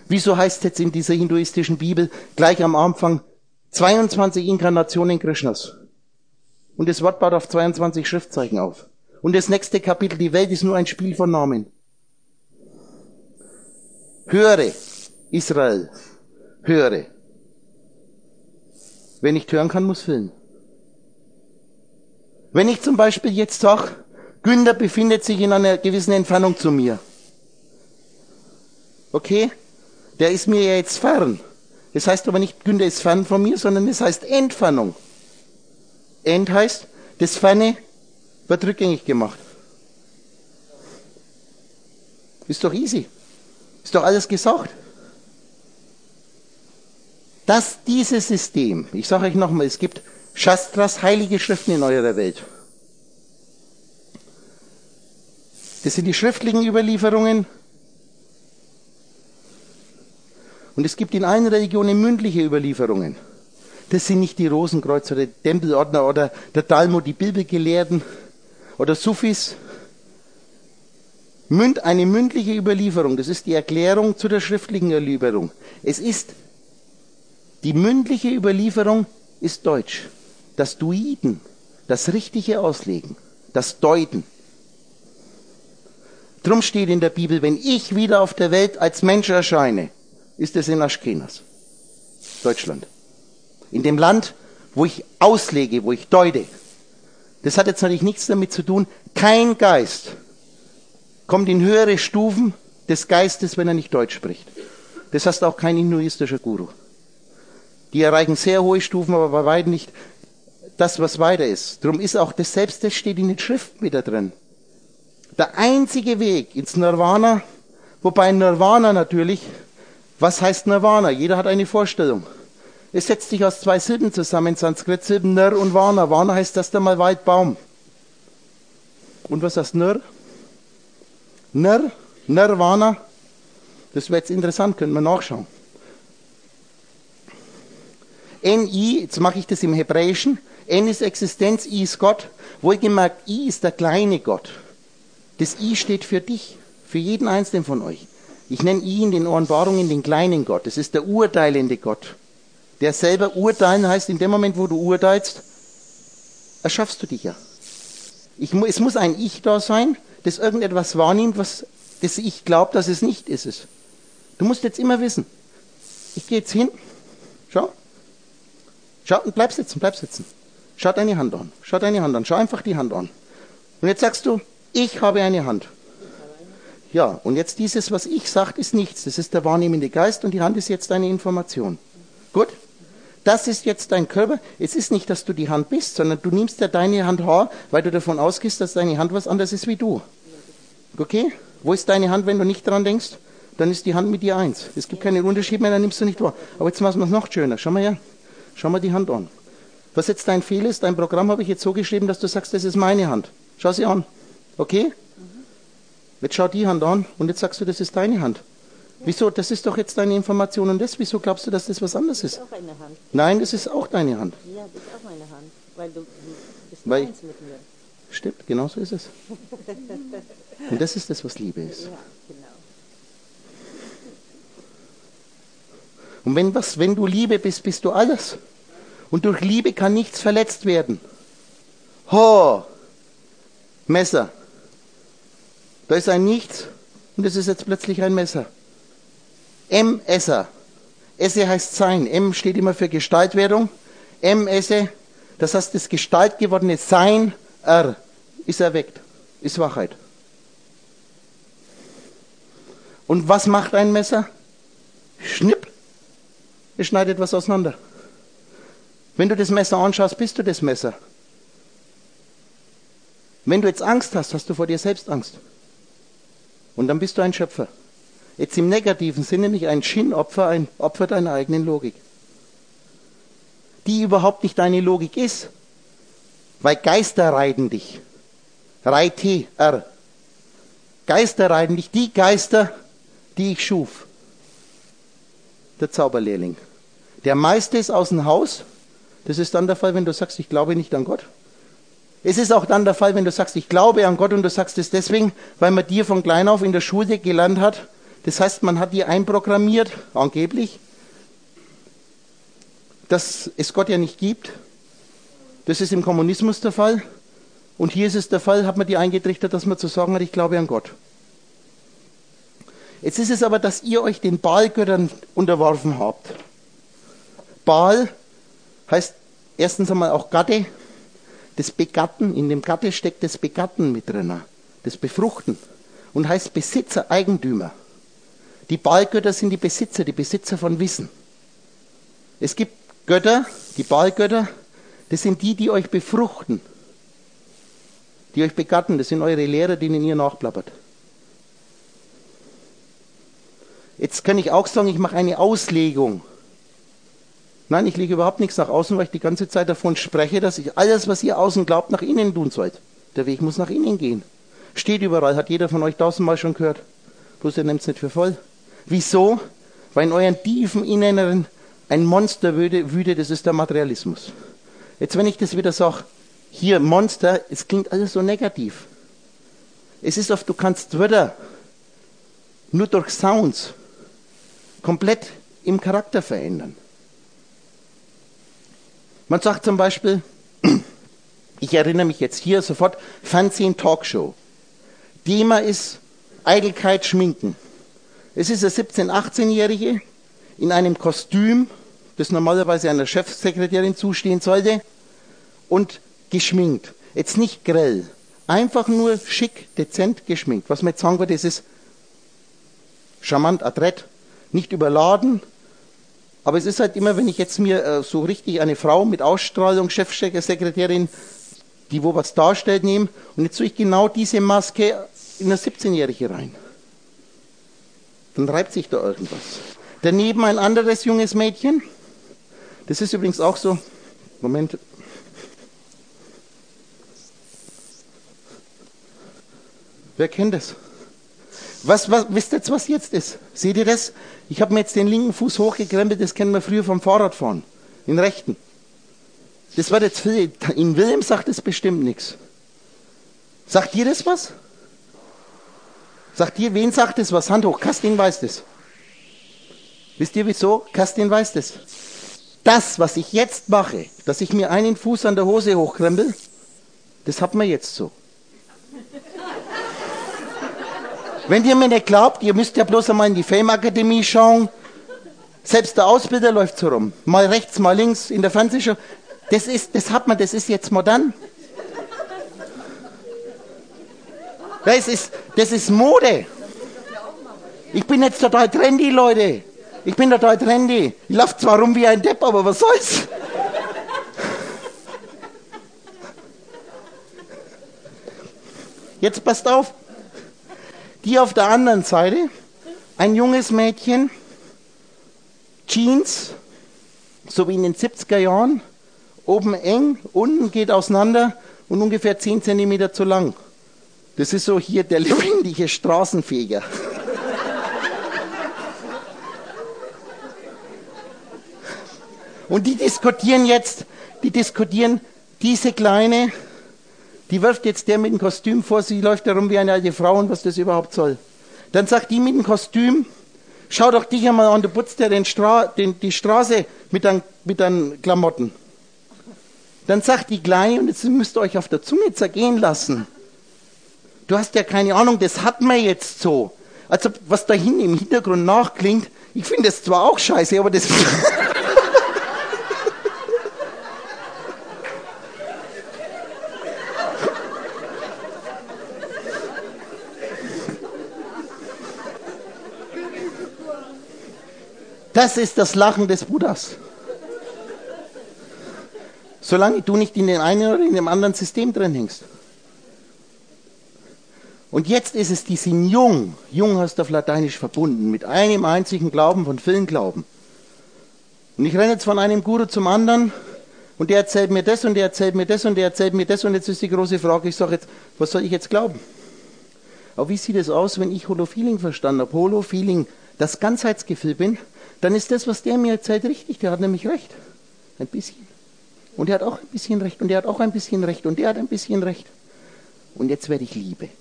Wieso heißt es jetzt in dieser hinduistischen Bibel gleich am Anfang 22 Inkarnationen Krishnas? Und das Wort baut auf 22 Schriftzeichen auf. Und das nächste Kapitel, die Welt ist nur ein Spiel von Namen. Höre, Israel, höre. Wer nicht hören kann, muss fühlen. Wenn ich zum Beispiel jetzt sage, Günther befindet sich in einer gewissen Entfernung zu mir. Okay? Der ist mir ja jetzt fern. Das heißt aber nicht, Günther ist fern von mir, sondern das heißt Entfernung. End heißt, das Ferne wird rückgängig gemacht. Ist doch easy. Ist doch alles gesagt. Dass dieses System, ich sage euch nochmal, es gibt Shastras, heilige Schriften in eurer Welt. Das sind die schriftlichen Überlieferungen. Und es gibt in allen Religionen mündliche Überlieferungen. Das sind nicht die Rosenkreuzer, die Tempelordner oder der Talmud, die Bibelgelehrten oder Sufis. Eine mündliche Überlieferung, das ist die Erklärung zu der schriftlichen Überlieferung. Die mündliche Überlieferung ist Deutsch. Das Duiden, das richtige Auslegen, das Deuten. Drum steht in der Bibel, wenn ich wieder auf der Welt als Mensch erscheine, ist es in Aschkenas, Deutschland. In dem Land, wo ich auslege, wo ich deute. Das hat jetzt natürlich nichts damit zu tun, kein Geist kommt in höhere Stufen des Geistes, wenn er nicht Deutsch spricht. Das heißt auch kein hinduistischer Guru. Die erreichen sehr hohe Stufen, aber bei weitem nicht das, was weiter ist. Darum ist auch das Selbst, das steht in den Schriften wieder drin. Der einzige Weg ins Nirvana, wobei Nirvana natürlich, was heißt Nirvana? Jeder hat eine Vorstellung. Es setzt sich aus 2 Silben zusammen, Sanskrit-Silben, Nir und Vana. Vana heißt erst einmal Waldbaum. Und was heißt Nir? Nirvana. Das wäre jetzt interessant, können wir nachschauen. N-I, jetzt mache ich das im Hebräischen. N ist Existenz, I ist Gott. Wohlgemerkt, I ist der kleine Gott. Das I steht für dich, für jeden Einzelnen von euch. Ich nenne I in den Offenbarungen den kleinen Gott. Das ist der urteilende Gott. Der selber urteilen heißt, in dem Moment, wo du urteilst, erschaffst du dich ja. Es muss ein Ich da sein, das irgendetwas wahrnimmt, das ich glaube, dass es nicht ist. Du musst jetzt immer wissen. Ich gehe jetzt hin, schau und bleib sitzen. Schau deine Hand an, schau einfach die Hand an. Und jetzt sagst du, ich habe eine Hand. Ja, und jetzt dieses, was ich sage, ist nichts. Das ist der wahrnehmende Geist und die Hand ist jetzt eine Information. Gut? Das ist jetzt dein Körper. Es ist nicht, dass du die Hand bist, sondern du nimmst ja deine Hand wahr, weil du davon ausgehst, dass deine Hand was anderes ist wie du. Okay? Wo ist deine Hand, wenn du nicht dran denkst? Dann ist die Hand mit dir eins. Es gibt keinen Unterschied mehr, dann nimmst du nicht wahr. Aber jetzt machen wir es noch schöner. Schau mal her. Schau mal die Hand an. Was jetzt dein Fehler ist, dein Programm habe ich jetzt so geschrieben, dass du sagst, das ist meine Hand. Schau sie an. Okay? Jetzt schau die Hand an und jetzt sagst du, das ist deine Hand. Wieso? Das ist doch jetzt deine Information und das. Wieso glaubst du, dass das was anderes ist? Das ist auch eine Hand. Nein, das ist auch deine Hand. Ja, das ist auch meine Hand. Weil du bist Weil- eins mit mir. Stimmt, genau so ist es. Und das ist das, was Liebe ist. Ja, genau. Und wenn du Liebe bist, bist du alles. Und durch Liebe kann nichts verletzt werden. Ho! Messer. Da ist ein Nichts und das ist jetzt plötzlich ein Messer. M-Esser. Esse heißt Sein. M steht immer für Gestaltwerdung. M-Esse, das heißt das gestaltgewordene Sein, R, ist erweckt, ist Wachheit. Und was macht ein Messer? Schnipp. Es schneidet was auseinander. Wenn du das Messer anschaust, bist du das Messer. Wenn du jetzt Angst hast, hast du vor dir selbst Angst. Und dann bist du ein Schöpfer. Jetzt im negativen Sinne nicht ein Schinnopfer, ein Opfer deiner eigenen Logik. Die überhaupt nicht deine Logik ist. Weil Geister reiten dich. Reite, R. Geister reiten dich, die Geister, die ich schuf. Der Zauberlehrling. Der Meister ist aus dem Haus. Das ist dann der Fall, wenn du sagst, ich glaube nicht an Gott. Es ist auch dann der Fall, wenn du sagst, ich glaube an Gott und du sagst es deswegen, weil man dir von klein auf in der Schule gelernt hat, Das heißt, man hat die einprogrammiert, angeblich, dass es Gott ja nicht gibt. Das ist im Kommunismus der Fall. Und hier ist es der Fall, hat man die eingetrichtert, dass man zu sagen hat, ich glaube an Gott. Jetzt ist es aber, dass ihr euch den Baalgöttern unterworfen habt. Baal heißt erstens einmal auch Gatte, das Begatten, in dem Gatte steckt das Begatten mit drin, das Befruchten und heißt Besitzer, Eigentümer. Die Baalgötter sind die Besitzer von Wissen. Es gibt Götter, die Baalgötter, das sind die, die euch befruchten, die euch begatten, das sind eure Lehrer, denen ihr nachplappert. Jetzt kann ich auch sagen, ich mache eine Auslegung. Nein, ich lege überhaupt nichts nach außen, weil ich die ganze Zeit davon spreche, dass ich alles, was ihr außen glaubt, nach innen tun sollt. Der Weg muss nach innen gehen. Steht überall, hat jeder von euch 1000-mal schon gehört. Bloß ihr nehmt es nicht für voll. Wieso? Weil in euren tiefen Inneren ein Monster wütet, das ist der Materialismus. Jetzt, wenn ich das wieder sage, hier Monster, es klingt alles so negativ. Es ist oft, du kannst Wörter nur durch Sounds komplett im Charakter verändern. Man sagt zum Beispiel, ich erinnere mich jetzt hier sofort, Fernsehen, Talkshow. Thema ist Eitelkeit, Schminken. Es ist eine 17-, 18-Jährige in einem Kostüm, das normalerweise einer Chefsekretärin zustehen sollte, und geschminkt. Jetzt nicht grell, einfach nur schick, dezent geschminkt. Was man jetzt sagen würde, das ist charmant, adrett, nicht überladen. Aber es ist halt immer, wenn ich jetzt mir so richtig eine Frau mit Ausstrahlung, Chefsekretärin, die wo was darstellt, nehme, und jetzt tue ich genau diese Maske in eine 17-Jährige rein. Dann reibt sich da irgendwas. Daneben ein anderes junges Mädchen. Das ist übrigens auch so. Moment. Wer kennt das? Wisst ihr jetzt, was jetzt ist? Seht ihr das? Ich habe mir jetzt den linken Fuß hochgekrempelt, das kennen wir früher vom Fahrradfahren. Den rechten. Das war jetzt viel. In Wilhelm sagt es bestimmt nichts. Sagt ihr das was? Sagt ihr, wen sagt das was? Hand hoch, Kerstin weiß das. Wisst ihr wieso? Kerstin weiß das. Das, was ich jetzt mache, dass ich mir einen Fuß an der Hose hochkrempel, das hat man jetzt so. Wenn ihr mir nicht glaubt, ihr müsst ja bloß einmal in die Fame-Akademie schauen. Selbst der Ausbilder läuft so rum. Mal rechts, mal links in der Fernsehshow. Das ist jetzt modern. Das ist Mode. Ich bin jetzt total trendy, Leute. Ich bin total trendy. Ich laufe zwar rum wie ein Depp, aber was soll's? Jetzt passt auf. Die auf der anderen Seite, ein junges Mädchen, Jeans, so wie in den 70er Jahren, oben eng, unten geht auseinander und ungefähr 10 Zentimeter zu lang. Das ist so hier der lebendige Straßenfeger. Und die diskutieren diese Kleine, die wirft jetzt der mit dem Kostüm vor, sie läuft herum wie eine alte Frau und was das überhaupt soll. Dann sagt die mit dem Kostüm, schau doch dich einmal an, du putzt ja die Straße mit deinen Klamotten. Dann sagt die Kleine, und jetzt müsst ihr euch auf der Zunge zergehen lassen, du hast ja keine Ahnung, das hat man jetzt so. Also was da hinten im Hintergrund nachklingt, ich finde das zwar auch scheiße, aber das... Das ist das Lachen des Buddhas. Solange du nicht in dem einen oder in dem anderen System drin hängst. Und jetzt ist es, die sind jung. Jung heißt auf Lateinisch verbunden, mit einem einzigen Glauben von vielen Glauben. Und ich renne jetzt von einem Guru zum anderen und der erzählt mir das und der erzählt mir das und der erzählt mir das und jetzt ist die große Frage, ich sage jetzt, was soll ich jetzt glauben? Aber wie sieht es aus, wenn ich Holo-Feeling verstanden habe? Holo-Feeling, das Ganzheitsgefühl bin, dann ist das, was der mir erzählt, richtig. Der hat nämlich recht. Ein bisschen. Und er hat auch ein bisschen recht. Und er hat auch ein bisschen recht. Und er hat ein bisschen recht. Und jetzt werde ich Liebe.